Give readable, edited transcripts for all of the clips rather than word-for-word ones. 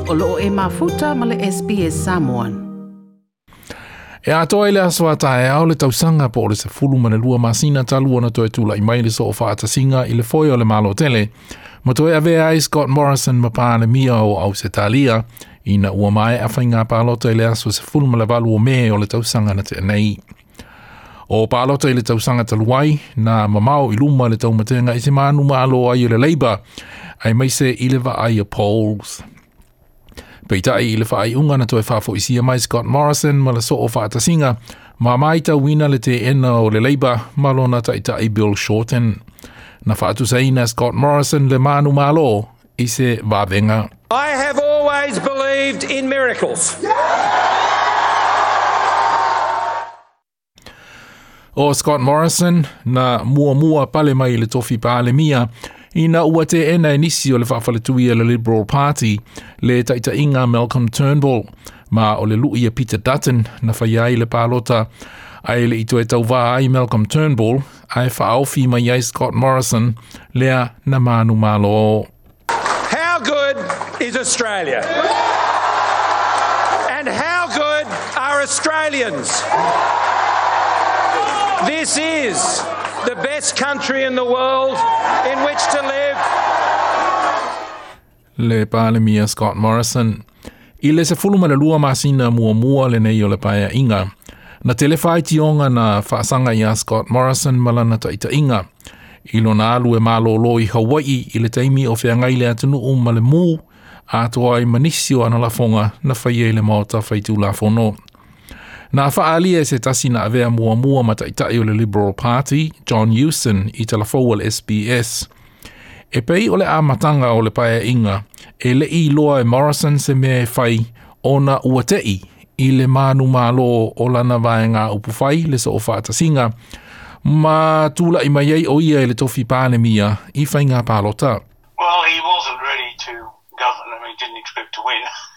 O loo e mafuta ma le SBS Samoan. E atoa ile aswa tae au le tausanga po le se fulu ma le lua masina talua na toe tula i mai le so o whaatasinga i le foi o le malo tele. Ma toe ave ai Scott Morrison ma paane mia o au se talia, ina ua mai a whainga pālota i le aswa se fulu ma le valu o me o le tausanga na te nei. O pālota i le tausanga taluai, na mamau i luma le taumatenga i se manu maalo ai o le Labour, ai mai se i le va ai a polls. Peitai i le whaai unga na toe whafo isia mai Scott Morrison ma le so o whaatasinga, ma mai ta wina le te ena o le Labour ma lona taitai Bill Shorten. Na whaatu saina Scott Morrison le manu malo i se wavenga. I have always believed in miracles. O Scott Morrison na mua pale mai le tofi pale mia, ina ua te ena nisi o le whawhaletui le Liberal Party, le taitainga Malcolm Turnbull, ma o le lui Peter Dutton na whaiai le pālota, ai le ito e tau wā ai Malcolm Turnbull, ai whaofi mai ai Scott Morrison, lea na manu malo. How good is Australia? And how good are Australians? This is the best country in the world in which to live. Le pālemia Scott Morrison. I le se fuluma le lua masina mua le nei o le paia inga. Na telewhai tionga na whaasanga ia Scott Morrison malana taita inga. I lona alu e malolo i Hawaii i le taimi o whiangai le atunu o male mū, atoa i manisi o ana lafonga na whaie le maota whaitu lafono. Na whaalia se tasi na avea mua mataitai o le Liberal Party, John Hewson, i talafou le SBS. E pei o le amatanga o le paia inga, e le i loa e Morrison se mea e whai o na uatei i le manu malo o lana vaenga upu whai le so o whaatasinga, ma tula i mai ei o ia e le tofi pāne mia i whainga pālota. Well, he wasn't ready to govern. I mean, he didn't expect to win.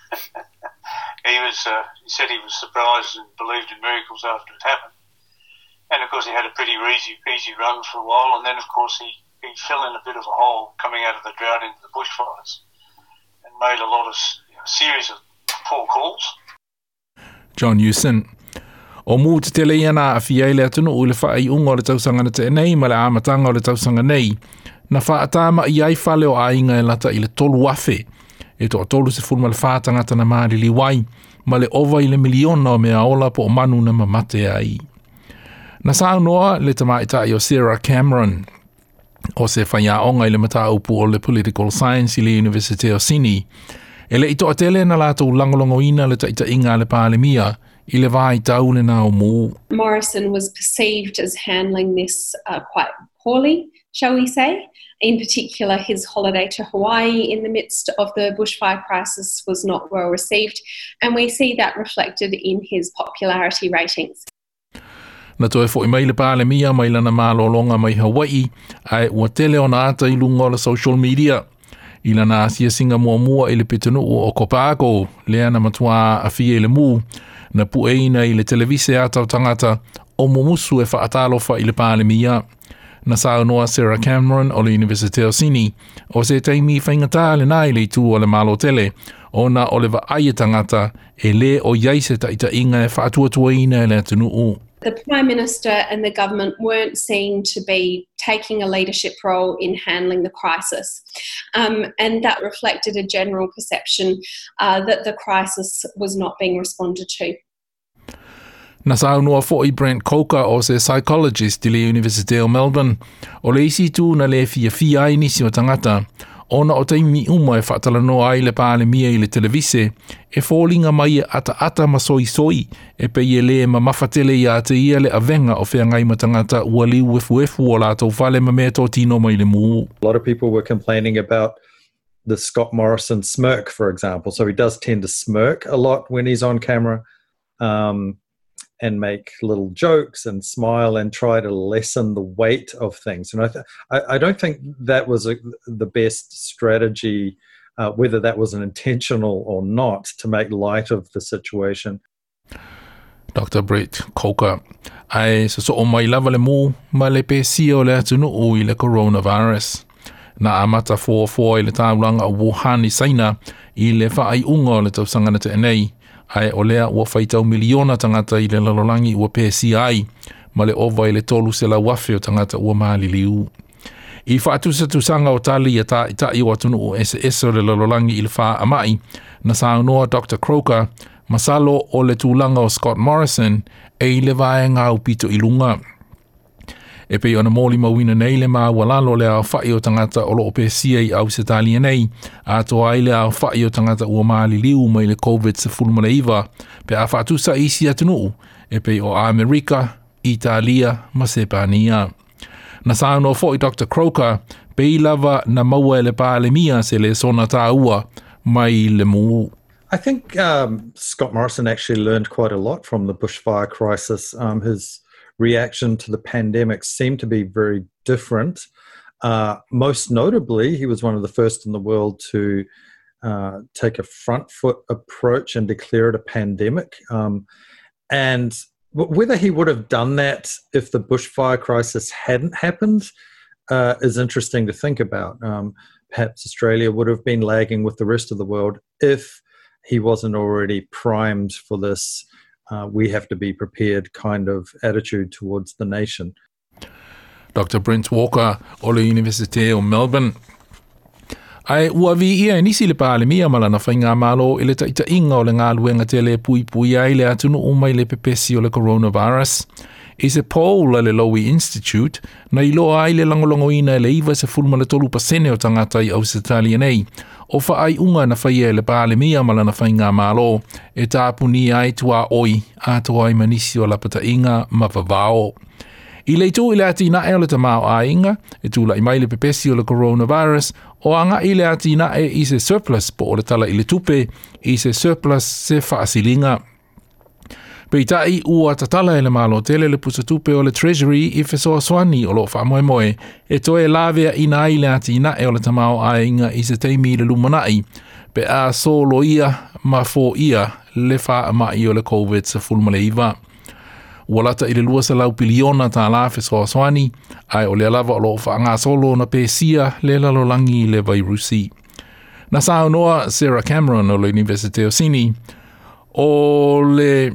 He said he was surprised and believed in miracles after it happened. And, of course, he had a pretty easy run for a while. And then, of course, he fell in a bit of a hole coming out of the drought into the bushfires and made a lot of series of poor calls. John Hewson. O mū te tele iana a fiai le atunu o le whaai unga o le tausanga na te nei ma le amatanga o le tausanga nei. Na whaatama i ai whale o ainga e lata i le tolu afe. E to tolu se fulma le whaatangata na maari liwai, ma le ova i le miliona o mea ola po o manu na mamate ai. Na sao noa le tamaitai o Sarah Cameron, o se whaiaonga i le mataupu o le Political Science i le University of Sydney. E le ito atele na lato langolongo ina le taita inga le pālemia, i le vai tau le nao mū. Morrison was perceived as handling this quite poorly, shall we say. In particular, his holiday to Hawaii in the midst of the bushfire crisis was not well received, and we see that reflected in his popularity ratings. Na toe fo i mai le pālemia mai lana mālolonga mai Hawaii, ai ua tele o na ata i lunga o le social media. I lana asia singa mua i le pitanu o Kopako, lea na matua a fie le mū, na pueina i le televise atau tangata o mumusu e whaatalofa i le pālemia. Na sao noa Sarah Cameron o le University of Sydney, o se taimi whaingata le nai le tū o le malo tele, o na o le wa aia tangata e le o iaise taita inga e whaatuatuaina e le atunu u. The Prime Minister and the government weren't seen to be taking a leadership role in handling the crisis. And that reflected a general perception that the crisis was not being responded to. Na sao noa fo'i Brent Coker o se psychologist i le University of Melbourne, o le isi tū na le fia ai nisi o tangata, ona o taimi uma e whaatala noa ai le pālemia i le televise, e fōlinga mai ata ma soi, e pei e le ma mawhatele i a te ia le avenga o whengai matangata ua liu efu o lātou whale ma mea tō tino mai le mū. A lot of people were complaining about the Scott Morrison smirk, for example. So he does tend to smirk a lot when he's on camera. And make little jokes and smile and try to lessen the weight of things. And I don't think that was the best strategy, whether that was an intentional or not, to make light of the situation. Dr. Brett Coker. Ai so o mai lava le mū, ma le pēsi o le atunu o i le coronavirus. Na amata fō i le tāulanga o Wuhan i Saina, I le whaai unga o le tausanga na te enei, ai o lea ua whaitau miliona tangata I le lalolangi ua PCI, ma le ova I le tolu se la wafe o tangata ua maali liu. I whaatusa tusanga o tali ita I watunu o SS o le lalolangi I le wha amai, na saunoa Dr. Croker, masalo o le tūlanga o Scott Morrison, e le vae ngā upito I lunga. E pei ona mōli mawina nei le maa walalo le au whai o tangata o loo pēsia I au se talia nei, a toa ai le au whai o tangata ua maali liu mai le COVID-19, pe a whaatusa isi atunu, e pei o Amerika, Italia, ma Sepania. Na sauno fo I Dr. Croker, pei lava na maua le pāle mia se le sona tā ua mai le mū. I think Scott Morrison actually learned quite a lot from the bushfire crisis. His reaction to the pandemic seemed to be very different. Most notably, he was one of the first in the world to take a front foot approach and declare it a pandemic. And whether he would have done that if the bushfire crisis hadn't happened is interesting to think about. Perhaps Australia would have been lagging with the rest of the world if he wasn't already primed for this we have to be prepared kind of attitude towards the nation. Dr. Brent Walker o le Universite o Melbourne. Ai ua vi ia nisi le pāle mia malana whainga malo I le taitainga o le ngā luenga tele pui ai le atunu umai le pepesi o le coronavirus. I se poll le Lowy Institute na iloa ai le langolongoina le iwa se 3% o tangata I Ausitalia nei. O whaai unga na whaia le pāle mia malana whainga malo e tāpuni ai tua oi a toa I manisi o la patainga mawawao. I leitu I le ati na e o le tamao a inga, e tūla I mai le pepesi o le coronavirus, o anga I le ati na e I se surplus po o le tala I le tupe, I se surplus se whaasilinga. Peitai ua tatala e le malo tele le pusatupe o le Treasury I fesoa swani o lo whamoemoe, e toe lavea ina ai le ati na e o le tamao a inga I se teimi le lumanai, pe a solo ia ma fo ia le wha amai o le COVID sa fulmaleiva. Walata I le lua sa lau piliona tā la fesoa swani, ai o le alava o lo wha solo na pēsia le lalolangi le vairusi. Na saunoa Sarah Cameron o le Universite o Sydney, o le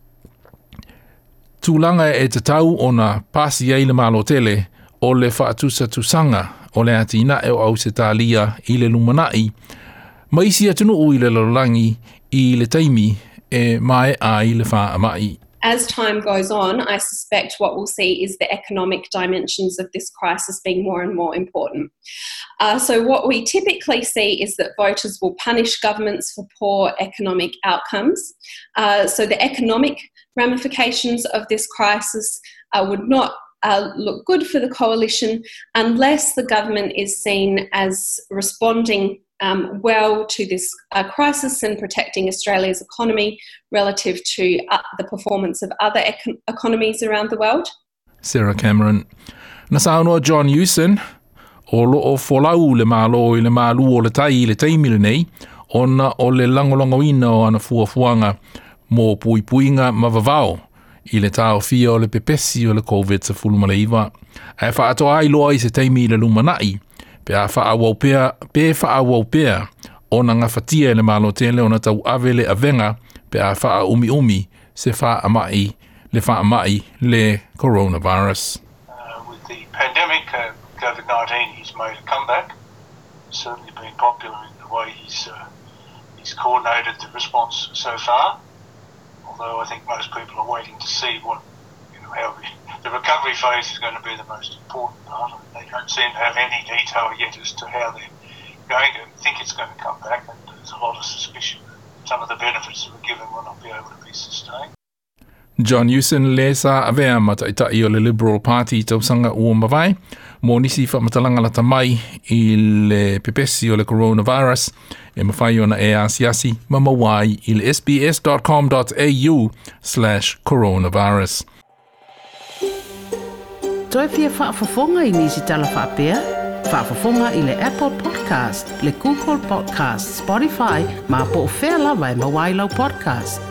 tūlanga e te tau o na pasi ai le malo tele o le whaatusa tusanga o le atina e o au se tālia I le lumanai. Maisi atunu I le lalolangi I le taimi e mai ai le wha amai. As time goes on, I suspect what we'll see is the economic dimensions of this crisis being more and more important. So what we typically see is that voters will punish governments for poor economic outcomes. So the economic ramifications of this crisis would not look good for the coalition unless the government is seen as responding well to this crisis and protecting Australia's economy relative to the performance of other economies around the world. Sarah Cameron. Na saunoa John Hewson, o loo folau le malo I le malu o le taimi le nei, ona o le langolongoina o ana fuafuanga mō puipuinga mawawao I le tau fia o le pepesi o le COVID sa fulmaleiva. E whaatoa ai loa I se teimi le lumanai, pe a whaawau ona ngā whatia le malo tele ona tau ave le avenga pe a wha umi se wha amai le coronavirus. With the pandemic, COVID-19, he's made a comeback. Certainly been popular in the way he's coordinated the response so far. Although I think most people are waiting to see how the recovery phase is going to be the most important part. They don't seem to have any detail yet as to how they're going to think it's going to come back, and there's a lot of suspicion that some of the benefits that were given will not be able to be sustained. John Hewson le sa avea mataitai o le Liberal Party tausanga ua mawai, mo nisi whamatalanga lata mai I le pepesi o le coronavirus, e mawhai ona e asiasi mamawai I le sbs.com.au/coronavirus. Toi fia whaafafonga I nisi tala whaapea? Whaafafonga I le Apple Podcast, le Google Podcast, Spotify, ma po whea lawa e mawailau podcast.